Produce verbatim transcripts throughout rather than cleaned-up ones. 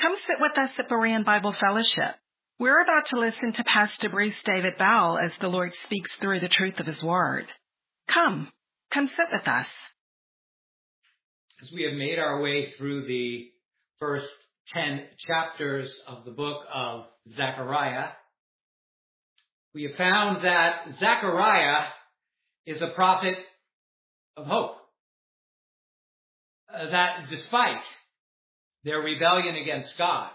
Come sit with us at Berean Bible Fellowship. We're about to listen to Pastor Bruce David Bowell as the Lord speaks through the truth of his word. Come, come sit with us. As we have made our way through the first ten chapters of the book of Zechariah, we have found that Zechariah is a prophet of hope. Uh, that despite their rebellion against God,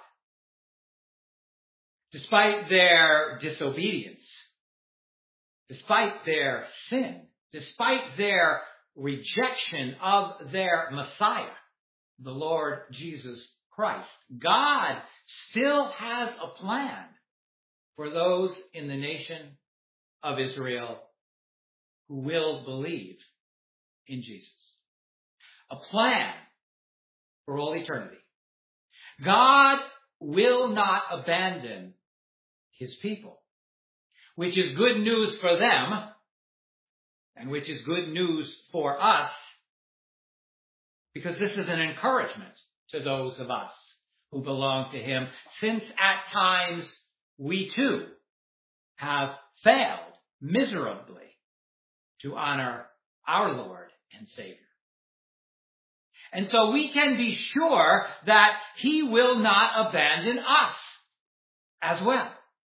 despite their disobedience, despite their sin, despite their rejection of their Messiah, the Lord Jesus Christ, God still has a plan for those in the nation of Israel who will believe in Jesus. A plan for all eternity. God will not abandon his people, which is good news for them and which is good news for us, because this is an encouragement to those of us who belong to him, since at times we too have failed miserably to honor our Lord and Savior. And so we can be sure that he will not abandon us as well.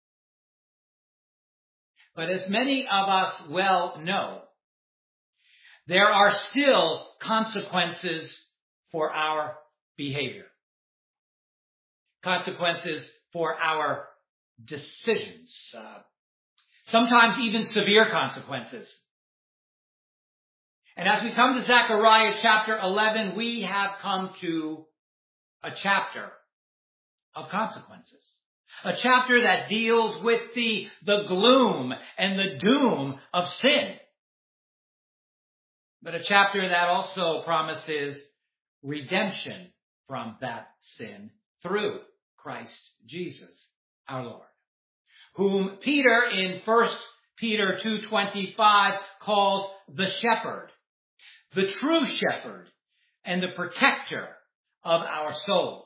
But as many of us well know, there are still consequences for our behavior. Consequences for our decisions. Uh, sometimes even severe consequences. And as we come to Zechariah chapter eleven, we have come to a chapter of consequences. A chapter that deals with the, the gloom and the doom of sin. But a chapter that also promises redemption from that sin through Christ Jesus our Lord, whom Peter in First Peter two twenty-five calls the shepherd, the true shepherd, and the protector of our souls.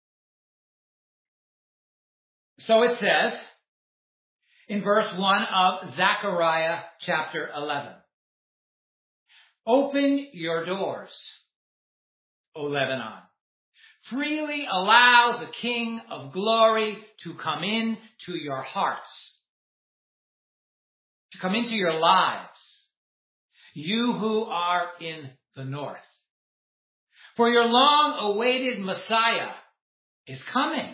So it says in verse one of Zechariah chapter eleven, "Open your doors, O Lebanon. Freely allow the King of glory to come in to your hearts, to come into your lives, you who are in the north. For your long-awaited Messiah is coming.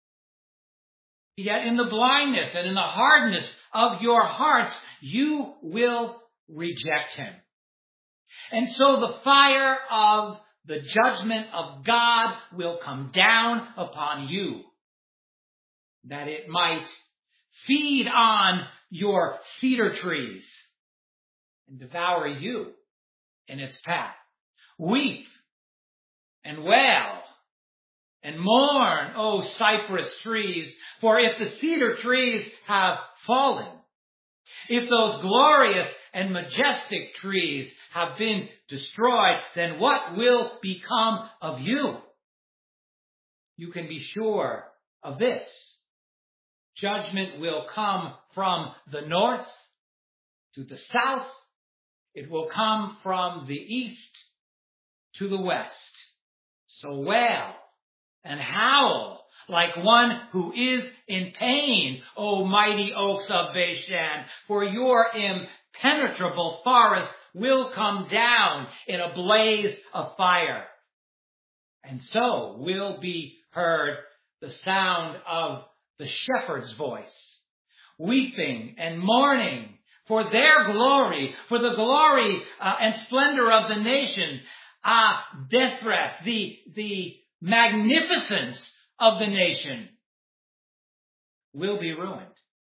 Yet in the blindness and in the hardness of your hearts, you will reject him. And so the fire of the judgment of God will come down upon you, that it might feed on your cedar trees and devour you in its path. Weep and wail and mourn, O cypress trees, for if the cedar trees have fallen, if those glorious and majestic trees have been destroyed, then what will become of you? You can be sure of this. Judgment will come from the north to the south. It will come from the east to the west. So wail and howl like one who is in pain, O mighty oaks of Bashan, for your impenetrable forest will come down in a blaze of fire. And so will be heard the sound of the shepherd's voice, weeping and mourning for their glory, for the glory uh, and splendor of the nation. Ah, Bethreth, the, the magnificence of the nation will be ruined.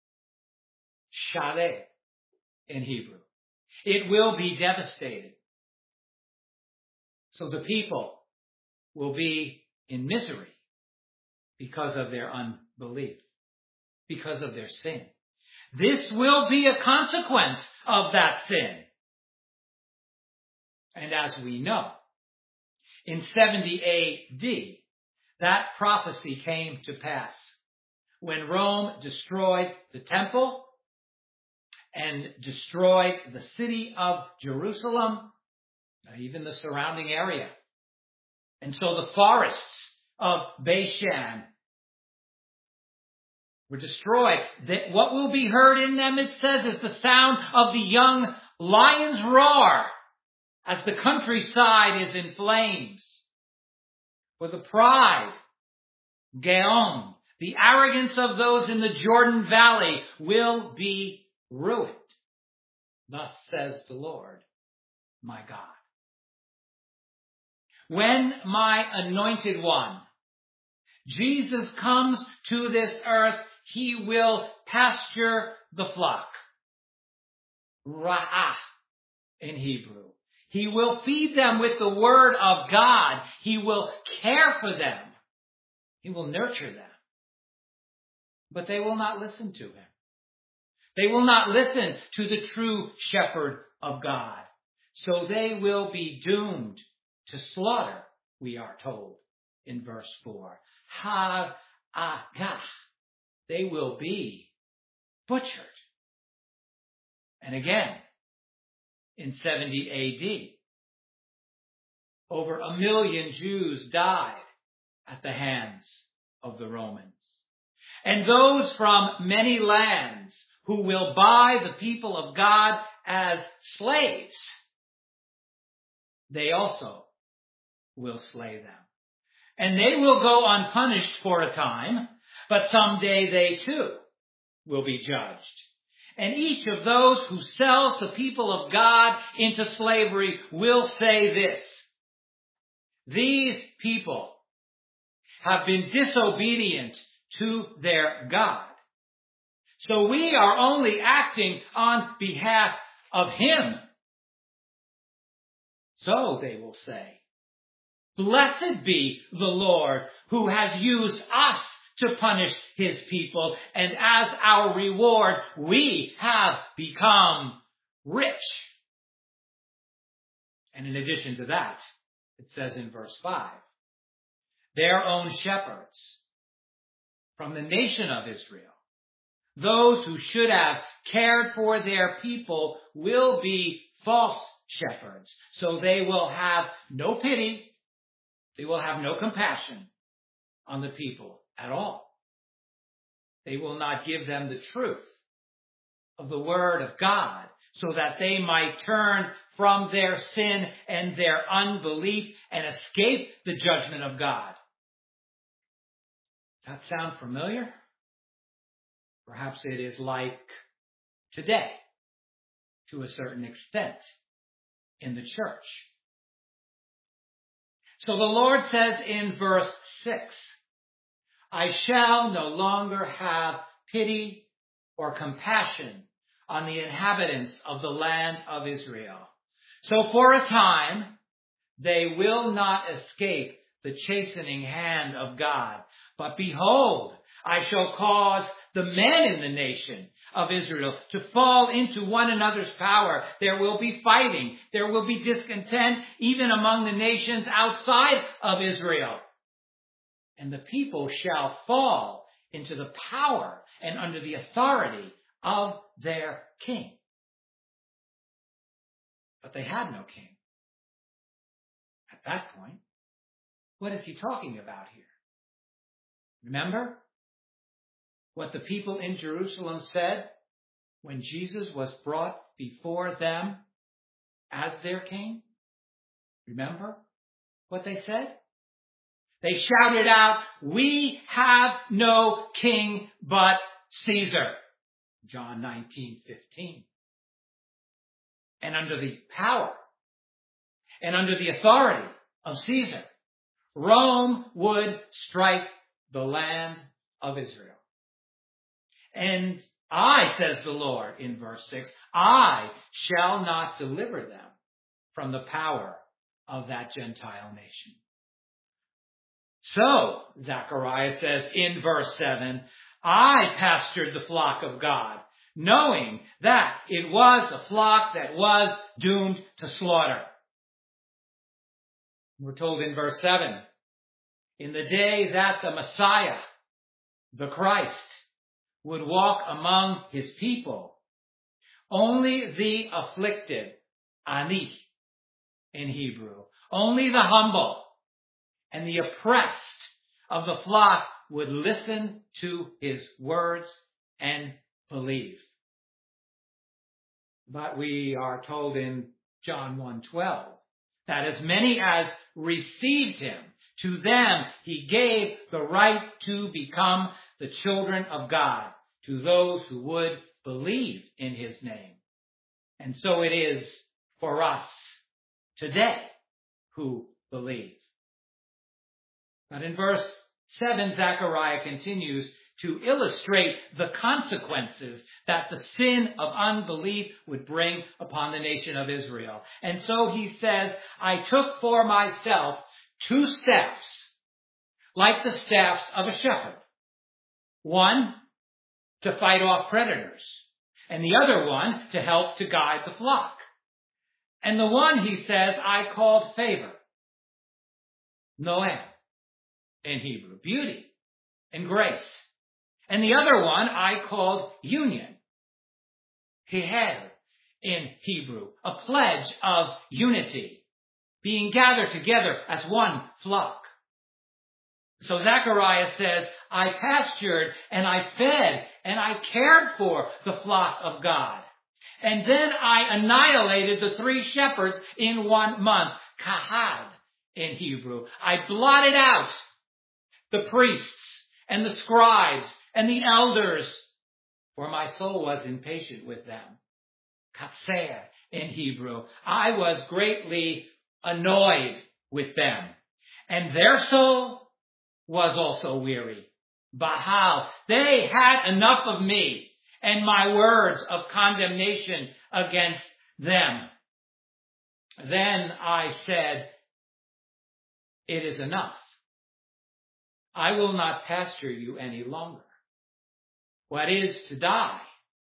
Shaleh in Hebrew. It will be devastated. So the people will be in misery because of their unbelief, because of their sin. This will be a consequence of that sin. And as we know, in seventy A D, that prophecy came to pass when Rome destroyed the temple and destroyed the city of Jerusalem, even the surrounding area. And so the forests of Bashan were destroyed. That what will be heard in them, it says, is the sound of the young lion's roar as the countryside is in flames. For the pride, Geom, the arrogance of those in the Jordan Valley will be ruined. Thus says the Lord, my God. When my anointed one, Jesus, comes to this earth, he will pasture the flock. Ra'ah in Hebrew. He will feed them with the word of God. He will care for them. He will nurture them. But they will not listen to him. They will not listen to the true shepherd of God. So they will be doomed to slaughter, we are told in verse four. Har agah. They will be butchered. And again, in seventy A D, over a million Jews died at the hands of the Romans. And those from many lands who will buy the people of God as slaves, they also will slay them. And they will go unpunished for a time, but someday they too will be judged. And each of those who sells the people of God into slavery will say this: these people have been disobedient to their God. So we are only acting on behalf of him. So they will say, blessed be the Lord who has used us to punish his people, and as our reward we have become rich. And in addition to that, it says in verse five, their own shepherds from the nation of Israel, those who should have cared for their people, will be false shepherds. So they will have no pity, they will have no compassion on the people at all. They will not give them the truth of the word of God so that they might turn from their sin and their unbelief and escape the judgment of God. Does that sound familiar? Perhaps it is like today, to a certain extent, in the church. So the Lord says in verse six, I shall no longer have pity or compassion on the inhabitants of the land of Israel. So for a time, they will not escape the chastening hand of God. But behold, I shall cause the men in the nation of Israel to fall into one another's power. There will be fighting. There will be discontent even among the nations outside of Israel. And the people shall fall into the power and under the authority of their king. But they had no king. At that point, what is he talking about here? Remember what the people in Jerusalem said when Jesus was brought before them as their king? Remember what they said? They shouted out, we have no king but Caesar. John nineteen fifteen. And under the power and under the authority of Caesar, Rome would strike the land of Israel. And I, says the Lord in verse six, I shall not deliver them from the power of that Gentile nation. So, Zechariah says in verse seven, I pastured the flock of God, knowing that it was a flock that was doomed to slaughter. We're told in verse seven, in the day that the Messiah, the Christ, would walk among his people, only the afflicted, ani in Hebrew, only the humble and the oppressed of the flock would listen to his words and believe. But we are told in John one twelve that as many as received him, to them he gave the right to become the children of God, to those who would believe in his name. And so it is for us today who believe. But in verse seven, Zechariah continues to illustrate the consequences that the sin of unbelief would bring upon the nation of Israel. And so he says, I took for myself two staffs, like the staffs of a shepherd. One, to fight off predators, and the other one to help to guide the flock. And the one, he says, I called favor, Noem in Hebrew, beauty and grace. And the other one I called union, Heher in Hebrew, a pledge of unity, being gathered together as one flock. So Zechariah says, I pastured and I fed and I cared for the flock of God. And then I annihilated the three shepherds in one month, kahad in Hebrew. I blotted out the priests and the scribes and the elders, for my soul was impatient with them. Katser in Hebrew. I was greatly annoyed with them. And their soul was also weary. Bahal, they had enough of me and my words of condemnation against them. Then I said, it is enough. I will not pasture you any longer. What is to die,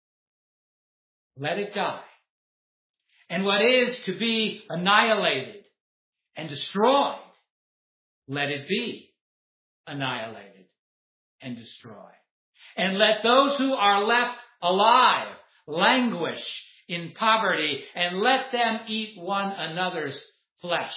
let it die. And what is to be annihilated and destroyed, let it be annihilated and destroyed. And let those who are left alive languish in poverty, and let them eat one another's flesh.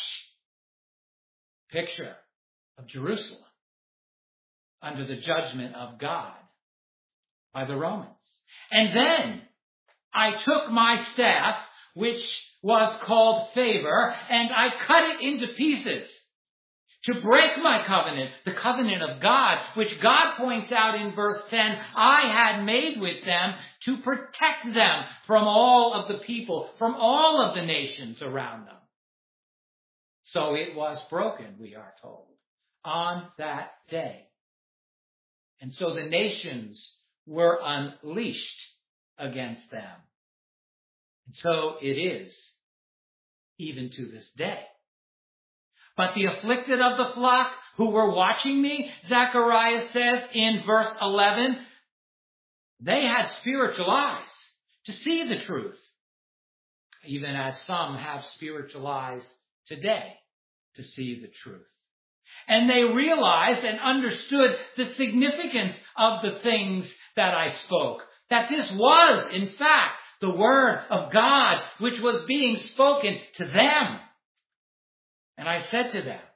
Picture of Jerusalem under the judgment of God by the Romans. And then I took my staff, which was called favor, and I cut it into pieces to break my covenant, the covenant of God, which God points out in verse ten, I had made with them to protect them from all of the people, from all of the nations around them. So it was broken, we are told, on that day. And so the nations were unleashed against them. And so it is, even to this day. But the afflicted of the flock who were watching me, Zechariah says in verse eleven, they had spiritual eyes to see the truth, even as some have spiritual eyes today to see the truth. And they realized and understood the significance of the things that I spoke, that this was, in fact, the word of God which was being spoken to them. And I said to them,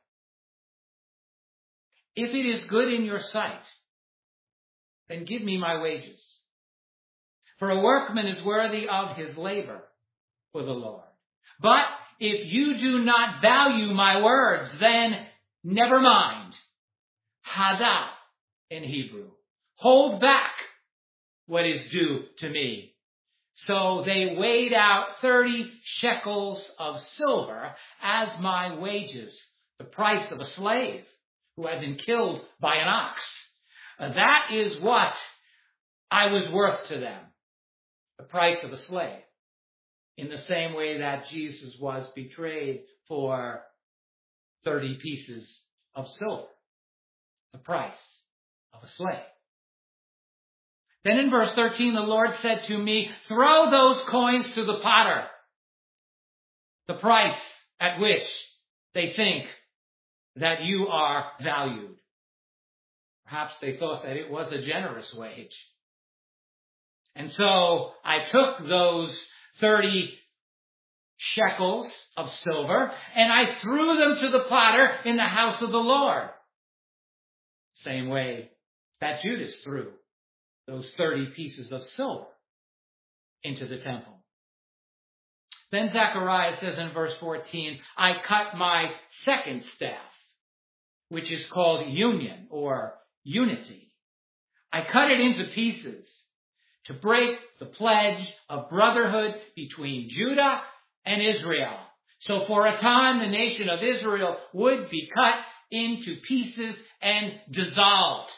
if it is good in your sight, then give me my wages. For a workman is worthy of his labor for the Lord. But if you do not value my words, then never mind. Hada in Hebrew. Hold back what is due to me. So they weighed out thirty shekels of silver as my wages, the price of a slave who had been killed by an ox. Uh, that is what I was worth to them, the price of a slave. In the same way that Jesus was betrayed for thirty pieces of silver, the price of a slave. Then in verse thirteen, the Lord said to me, throw those coins to the potter, the price at which they think that you are valued. Perhaps they thought that it was a generous wage. And so I took those thirty shekels of silver and I threw them to the potter in the house of the Lord. Same way that Judas threw those thirty pieces of silver into the temple. Then Zechariah says in verse fourteen, I cut my second staff, which is called union or unity. I cut it into pieces to break the pledge of brotherhood between Judah and Israel. So for a time, the nation of Israel would be cut into pieces and dissolved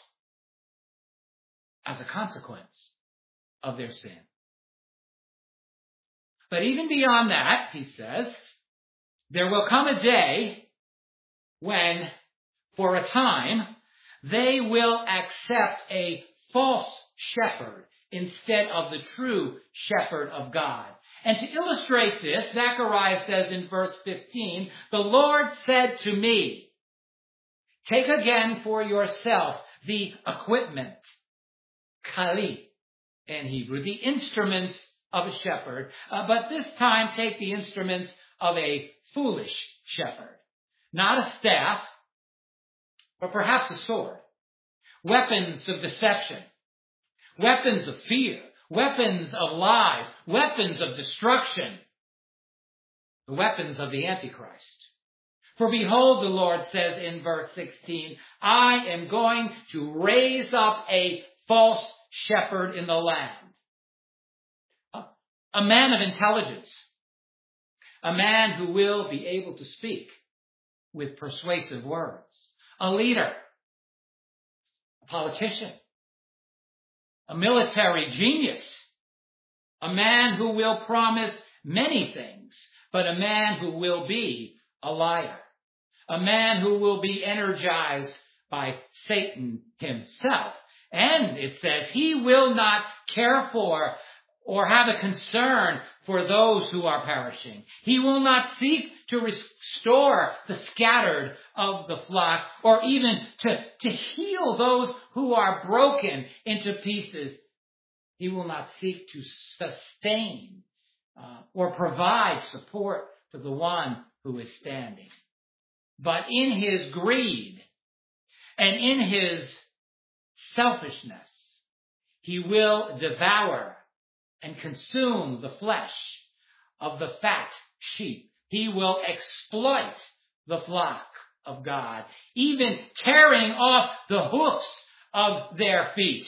as a consequence of their sin. But even beyond that, he says, there will come a day when, for a time, they will accept a false shepherd instead of the true shepherd of God. And to illustrate this, Zechariah says in verse fifteen, the Lord said to me, take again for yourself the equipment, kali in Hebrew, the instruments of a shepherd, uh, but this time take the instruments of a foolish shepherd. Not a staff, but perhaps a sword. Weapons of deception. Weapons of fear. Weapons of lies. Weapons of destruction. The weapons of the Antichrist. For behold, the Lord says in verse sixteen, I am going to raise up a false shepherd in the land. A man of intelligence. A man who will be able to speak with persuasive words. A leader. A politician. A military genius. A man who will promise many things, but a man who will be a liar. A man who will be energized by Satan himself. And it says he will not care for or have a concern for those who are perishing. He will not seek to restore the scattered of the flock, or even to, to heal those who are broken into pieces. He will not seek to sustain uh, or provide support for the one who is standing. But in his greed and in his selfishness, he will devour and consume the flesh of the fat sheep. He will exploit the flock of God, even tearing off the hoofs of their feet.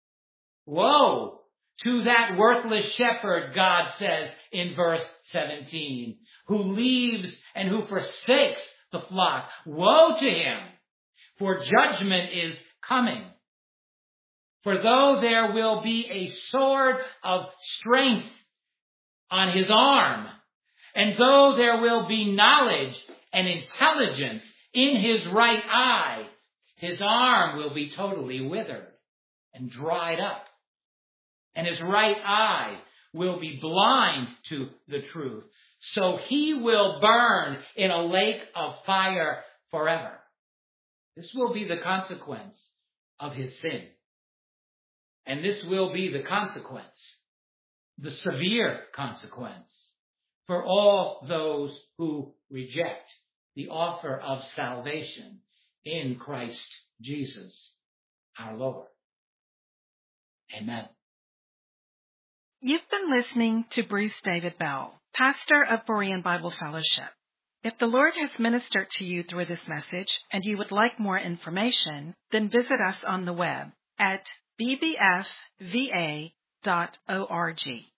Woe to that worthless shepherd, God says in verse seventeen, who leaves and who forsakes the flock. Woe to him, for judgment is coming. For though there will be a sword of strength on his arm, and though there will be knowledge and intelligence in his right eye, his arm will be totally withered and dried up, and his right eye will be blind to the truth. So he will burn in a lake of fire forever. This will be the consequence of his sin. And this will be the consequence, the severe consequence, for all those who reject the offer of salvation in Christ Jesus, our Lord. Amen. You've been listening to Bruce David Bell, pastor of Berean Bible Fellowship. If the Lord has ministered to you through this message and you would like more information, then visit us on the web at b b f v a dot org.